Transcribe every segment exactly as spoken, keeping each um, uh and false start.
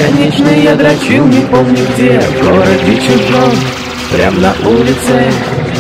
Бесконечно я дрочил, не помню где, в городе чужом, прям на улице.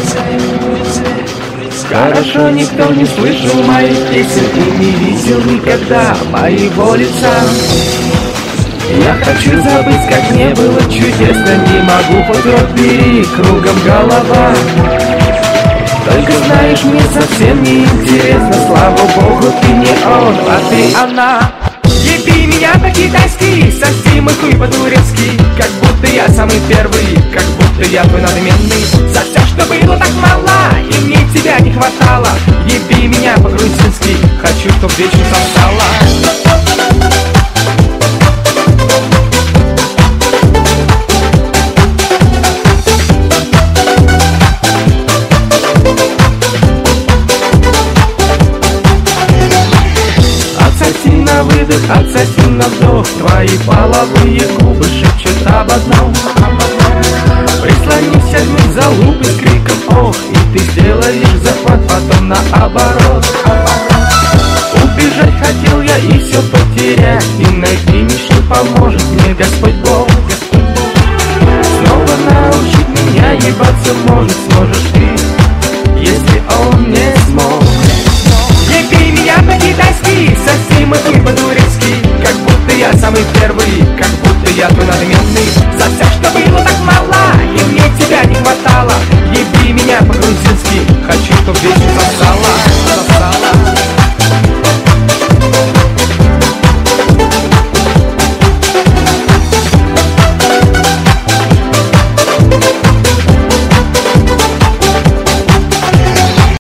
Хорошо, никто не слышал моих песен и не видел никогда моего лица. Я хочу забыть, как мне было чудесно, не могу, хоть рот бери, кругом голова. Только знаешь, мне совсем не интересно, слава богу, ты не он, а ты она. Еби меня по-китайски, соси мой хуй по-турецки, как будто я самый первый, как будто я твой надменный. За все, что было так мало, и мне тебя не хватало. Еби меня по-грузински, хочу, чтоб вечно сосала. Выдох, отсоси на вдох, твои половые губы шепчут об одном. Прислонись, одни залупы с криком ох, и ты сделаешь захват, потом наоборот. Убежать хотел я и все потерять,